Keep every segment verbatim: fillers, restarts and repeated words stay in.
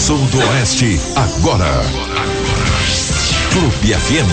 Sul do Oeste, agora. Clube F M.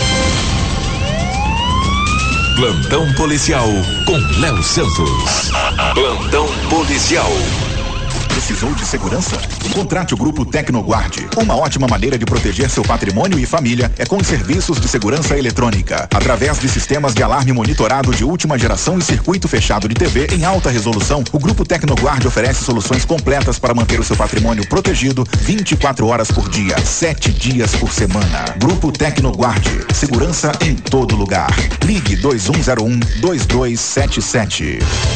Plantão policial com Léo Santos. Plantão policial. Precisou de segurança? Contrate o Grupo Tecnoguard. Uma ótima maneira de proteger seu patrimônio e família é com os serviços de segurança eletrônica. Através de sistemas de alarme monitorado de última geração e circuito fechado de T V em alta resolução, o Grupo Tecnoguard oferece soluções completas para manter o seu patrimônio protegido vinte e quatro horas por dia, sete dias por semana. Grupo Tecnoguard. Segurança em todo lugar. Ligue dois um zero um, dois dois sete sete.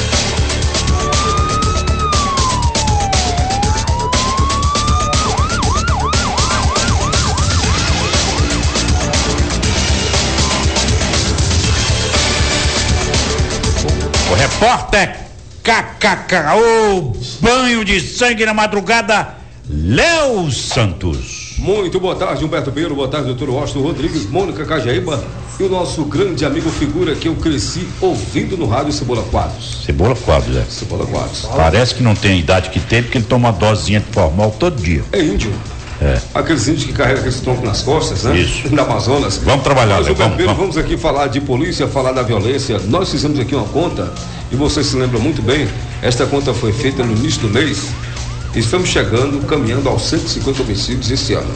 O repórter K K K, o banho de sangue na madrugada, Léo Santos. Muito boa tarde, Humberto Pinheiro, boa tarde, doutor Washington Rodrigues, Mônica Cajaíba e o nosso grande amigo figura que eu cresci ouvindo no rádio, Cebola Quadros. Cebola Quadros, é. Cebola Quadros. Parece que não tem a idade que teve, porque ele toma uma dosinha de formal todo dia. É índio. É. Aqueles índios que carregam aquele tronco nas costas, né? Isso. Na Amazonas. Vamos trabalhar, Mas, Léo, vamos, vamos. vamos. vamos aqui falar de polícia, falar da violência. Nós fizemos aqui uma conta, e você se lembra muito bem, esta conta foi feita no início do mês. Estamos chegando, caminhando aos cento e cinquenta homicídios esse ano.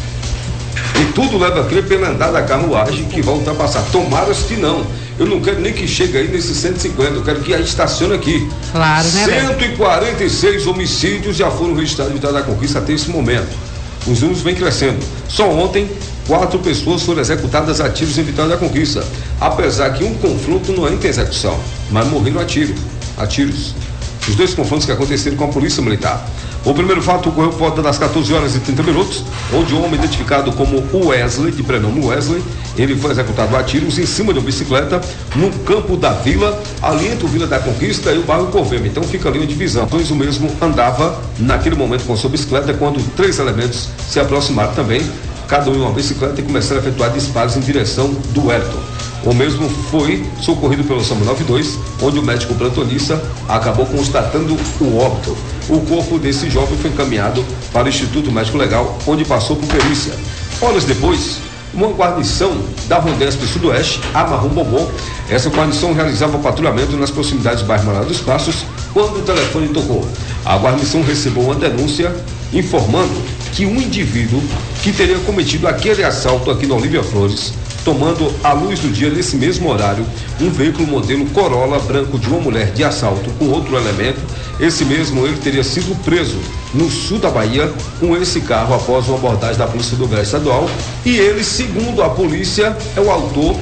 E tudo leva a crer pela andada da carruagem que vai ultrapassar. Tomara que não. Eu não quero nem que chegue aí nesses cento e cinquenta, eu quero que a estacione aqui. Claro, né? cento e quarenta e seis homicídios já foram registrados em Vitória da Conquista até esse momento. Os números vêm crescendo. Só ontem, quatro pessoas foram executadas a tiros em Vitória da Conquista. Apesar que um confronto não entra em execução, mas morreram a tiro, a tiros. Os dois confrontos que aconteceram com a Polícia Militar. O primeiro fato ocorreu por volta das quatorze horas e trinta minutos, onde um homem identificado como Wesley, de prenome Wesley, ele foi executado a tiros em cima de uma bicicleta no campo da vila, ali entre o Vila da Conquista e o bairro Corvema. Então fica ali uma divisão. Pois o mesmo andava naquele momento com sua bicicleta quando três elementos se aproximaram também, cada um em uma bicicleta, e começaram a efetuar disparos em direção do Wellington. O mesmo foi socorrido pelo SAMU noventa e dois, onde o médico plantonista acabou constatando o óbito. O corpo desse jovem foi encaminhado para o Instituto Médico Legal, onde passou por perícia. Horas depois, uma guarnição da Rondesp Sudoeste, a Marrom Bombom, essa guarnição realizava patrulhamento nas proximidades do bairro Morada dos Passos, quando o telefone tocou. A guarnição recebeu uma denúncia informando que um indivíduo que teria cometido aquele assalto aqui na Olívia Flores, tomando à luz do dia, nesse mesmo horário, um veículo modelo Corolla branco de uma mulher de assalto com outro elemento. Esse mesmo ele teria sido preso no sul da Bahia com esse carro após uma abordagem da Polícia Rodoviária Estadual, e ele, segundo a polícia, é o autor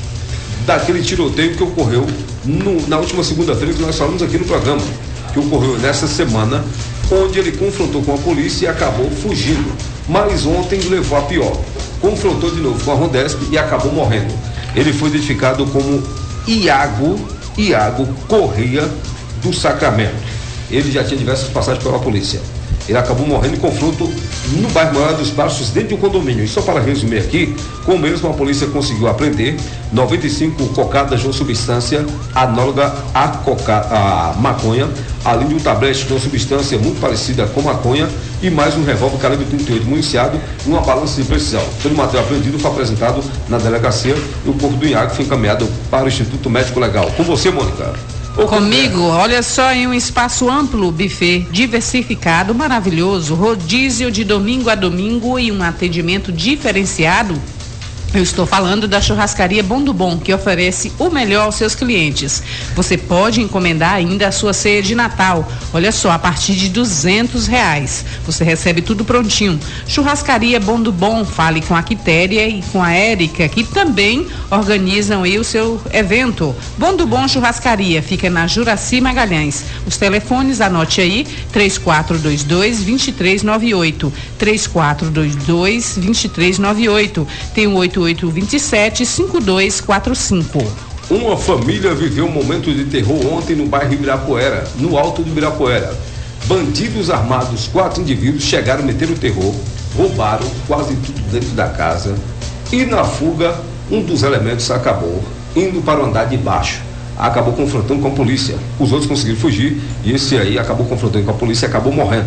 daquele tiroteio que ocorreu no, na última segunda-feira, que nós falamos aqui no programa, que ocorreu nessa semana, onde ele confrontou com a polícia e acabou fugindo. Mas ontem levou a pior. Confrontou de novo com a Rondesp e acabou morrendo. Ele foi identificado como Iago, Iago Correia do Sacramento. Ele já tinha diversas passagens pela polícia. Ele acabou morrendo em confronto no bairro Morada dos Passos, dentro de um condomínio. E só para resumir aqui, com o mesmo a polícia conseguiu apreender noventa e cinco cocadas de uma substância análoga à, coca, à maconha, além de um tablete de uma substância muito parecida com maconha, e mais um revólver calibre trinta e oito municiado e uma balança de precisão. Todo o material apreendido foi apresentado na delegacia e o corpo do Iago foi encaminhado para o Instituto Médico Legal. Com você, Mônica. Comigo, olha só, em um espaço amplo, buffet diversificado, maravilhoso, rodízio de domingo a domingo e um atendimento diferenciado. Eu estou falando da churrascaria Bom do Bom, que oferece o melhor aos seus clientes. Você pode encomendar ainda a sua ceia de Natal. Olha só, a partir de duzentos reais. Você recebe tudo prontinho. Churrascaria Bom do Bom, fale com a Quitéria e com a Érica, que também organizam aí o seu evento. Bom do Bom Churrascaria, fica na Juraci Magalhães. Os telefones, anote aí, três quatro dois dois, dois três nove oito, três quatro dois dois, dois três nove oito. Tem o oito oito dois sete, cinco dois quatro cinco. Uma família viveu um momento de terror ontem no bairro Ibirapuera, no alto do Ibirapuera. Bandidos armados, quatro indivíduos, chegaram a meter o terror, roubaram quase tudo dentro da casa e na fuga um dos elementos acabou indo para o andar de baixo. Acabou confrontando com a polícia. Os outros conseguiram fugir e esse aí acabou confrontando com a polícia e acabou morrendo.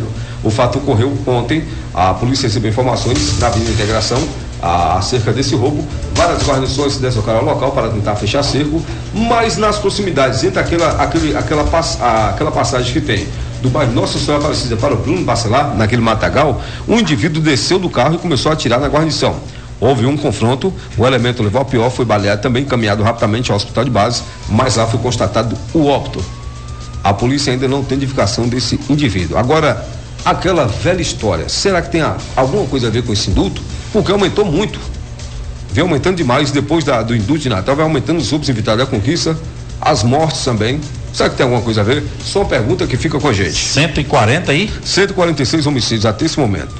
O fato ocorreu ontem. A polícia recebeu informações na Avenida Integração acerca desse roubo. Várias guarnições se deslocaram ao local para tentar fechar cerco, mas nas proximidades, entre aquela, aquele, aquela, pass, a, aquela passagem que tem do bairro Nossa Senhora Aparecida para o Bruno Bacelar, naquele matagal, um indivíduo desceu do carro e começou a atirar na guarnição. Houve um confronto, o elemento levou ao pior, foi baleado, também encaminhado rapidamente ao hospital de base, mas lá foi constatado o óbito. A polícia ainda não tem identificação desse indivíduo. Agora, aquela velha história, será que tem a, alguma coisa a ver com esse indulto? Porque aumentou muito, vem aumentando demais. Depois da, do indulto de Natal, vai aumentando os roubos em Vitória da Conquista, as mortes também. Será que tem alguma coisa a ver? Só uma pergunta que fica com a gente. cento e quarenta aí? cento e quarenta e seis homicídios até esse momento.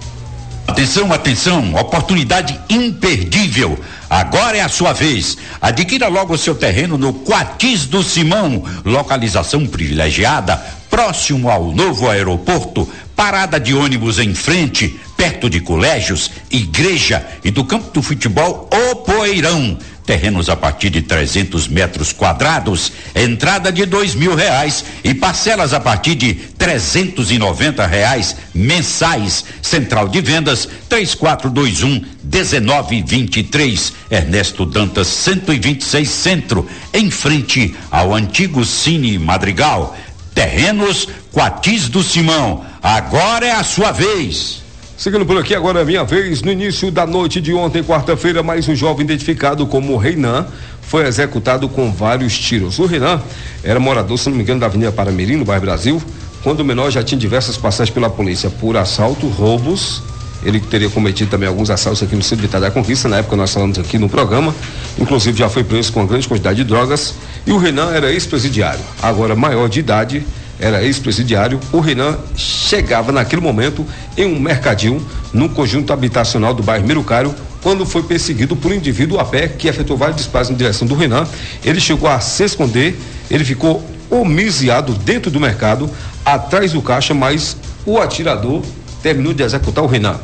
Atenção, atenção, oportunidade imperdível. Agora é a sua vez. Adquira logo o seu terreno no Quatis do Simão, localização privilegiada, próximo ao novo aeroporto, parada de ônibus em frente, perto de colégios, igreja e do campo do futebol O Poeirão. Terrenos a partir de trezentos metros quadrados, entrada de dois mil reais e parcelas a partir de trezentos e noventa reais mensais. Central de vendas três quatro dois um, um nove dois três, Ernesto Dantas cento e vinte e seis Centro, em frente ao antigo Cine Madrigal. Terrenos Quatis do Simão. Agora é a sua vez. Seguindo por aqui, agora é a minha vez. No início da noite de ontem, quarta-feira, mais um jovem identificado como Reinan foi executado com vários tiros. O Reinan era morador, se não me engano, da Avenida Paramirim, no bairro Brasil, quando o menor já tinha diversas passagens pela polícia por assalto, roubos. Ele teria cometido também alguns assaltos aqui no centro de Vitória da Conquista, na época nós falamos aqui no programa, inclusive já foi preso com uma grande quantidade de drogas. E o Reinan era ex-presidiário, agora maior de idade, era ex-presidiário. O Reinan chegava naquele momento em um mercadinho no conjunto habitacional do bairro Mirucário, quando foi perseguido por um indivíduo a pé que efetuou vários disparos em direção do Reinan. Ele chegou a se esconder, ele ficou homiziado dentro do mercado, atrás do caixa, mas o atirador terminou de executar o Reinan.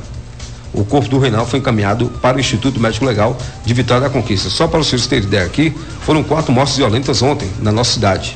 O corpo do Reinan foi encaminhado para o Instituto Médico Legal de Vitória da Conquista. Só para os senhores terem ideia aqui, foram quatro mortes violentas ontem na nossa cidade.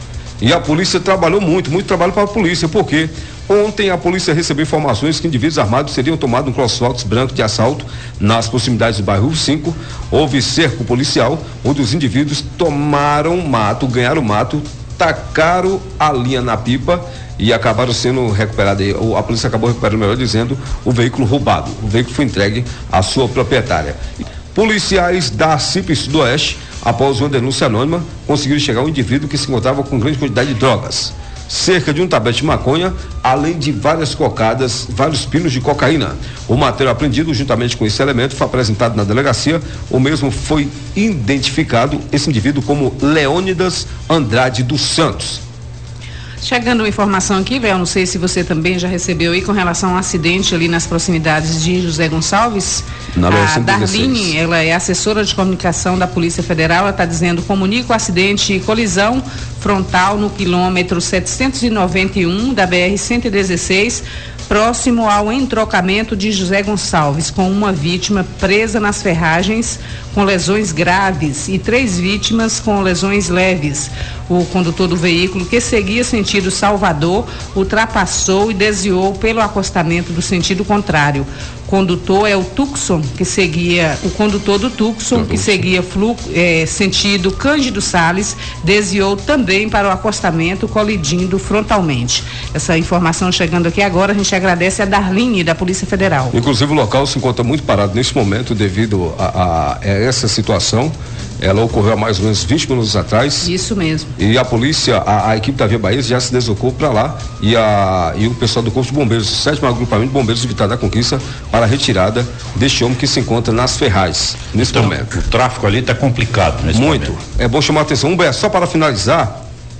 E a polícia trabalhou muito, muito trabalho para a polícia, porque ontem a polícia recebeu informações que indivíduos armados seriam tomados um crossfox branco de assalto nas proximidades do bairro cinco. Houve cerco policial, onde os indivíduos tomaram mato, ganharam mato, tacaram a linha na pipa e acabaram sendo recuperados. A polícia acabou recuperando, melhor dizendo, o veículo roubado. O veículo foi entregue à sua proprietária. Policiais da C I P Sudoeste, após uma denúncia anônima, conseguiram chegar um indivíduo que se encontrava com grande quantidade de drogas. Cerca de um tablet de maconha, além de várias cocadas, vários pinos de cocaína. O material apreendido, juntamente com esse elemento, foi apresentado na delegacia. O mesmo foi identificado, esse indivíduo, como Leônidas Andrade dos Santos. Chegando uma informação aqui, Léo, não sei se você também já recebeu aí com relação a um acidente ali nas proximidades de José Gonçalves. Na a Darline, ela é assessora de comunicação da Polícia Federal, ela está dizendo: comunica o acidente e colisão frontal no quilômetro setecentos e noventa e um da B R cento e dezesseis, próximo ao entrocamento de José Gonçalves, com uma vítima presa nas ferragens com lesões graves e três vítimas com lesões leves. O condutor do veículo, que seguia sentido Salvador, ultrapassou e desviou pelo acostamento do sentido contrário. O condutor é o Tucson, que seguia, o condutor do Tucson, que seguia flu, eh, sentido Cândido Sales, desviou também para o acostamento, colidindo frontalmente. Essa informação chegando aqui agora, a gente agradece a Darline, da Polícia Federal. Inclusive o local se encontra muito parado nesse momento devido a, a essa situação. Ela ocorreu há mais ou menos vinte minutos atrás. Isso mesmo. E a polícia, a, a equipe da Via Bahia já se deslocou para lá, e, a, e o pessoal do Corpo de Bombeiros, o sétimo agrupamento de bombeiros de Vitória da Conquista, para a retirada deste homem que se encontra nas ferragens nesse então, momento. O tráfico ali está complicado nesse muito. momento. É bom chamar a atenção. Humberto, só para finalizar,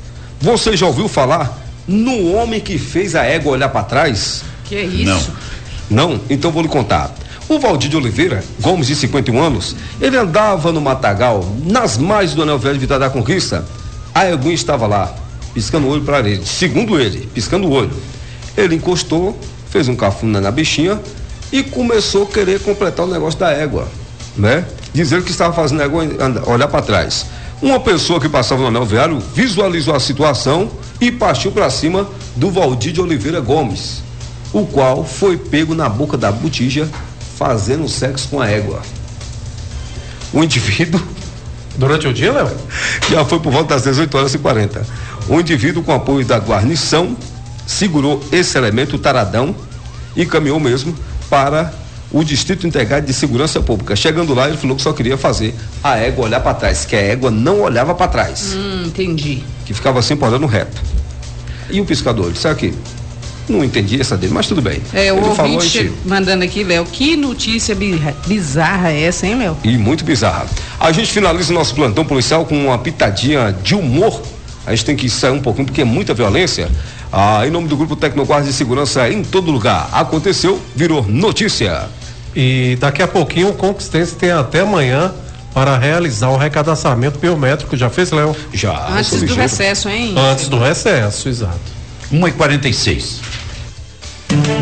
você já ouviu falar no homem que fez a égua olhar para trás? Que é isso? Não. Não? Então vou lhe contar. O Valdir de Oliveira Gomes, de cinquenta e um anos, ele andava no matagal, nas margens do Anel Velho de Vitória da Conquista. A eguinha estava lá, piscando o olho para ele, segundo ele, piscando o olho. Ele encostou, fez um cafuna na bichinha e começou a querer completar o negócio da égua, né? Dizendo que estava fazendo a égua olhar para trás. Uma pessoa que passava no Anel Viário visualizou a situação e partiu para cima do Valdir de Oliveira Gomes. o qual foi pego na boca da botija fazendo sexo com a égua. O indivíduo... Durante o dia, Léo? Já foi por volta das dezoito horas e quarenta. O indivíduo, com apoio da guarnição, segurou esse elemento, o taradão, e caminhou mesmo para o Distrito Integrado de Segurança Pública. Chegando lá, ele falou que só queria fazer a égua olhar para trás, que a égua não olhava para trás. Hum, entendi. Que ficava sempre olhando reto. E o pescador, ele sabe que não entendi essa dele, mas tudo bem. É, o ele ouvinte falou, gente... mandando aqui, Léo, que notícia bizarra é essa, hein, Léo? E muito bizarra. A gente finaliza o nosso plantão policial com uma pitadinha de humor. A gente tem que sair um pouquinho, porque é muita violência. Ah, em nome do Grupo Tecnoguarda de Segurança em todo lugar. Aconteceu, virou notícia. E daqui a pouquinho o Conquistense tem até amanhã para realizar o recadastramento biométrico. Já fez, Léo? Já. Antes do recesso, hein? Antes do recesso, exato. uma e quarenta e seis.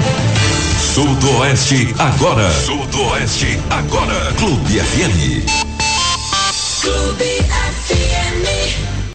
Sul do Oeste agora. Sul do Oeste agora. Clube F M.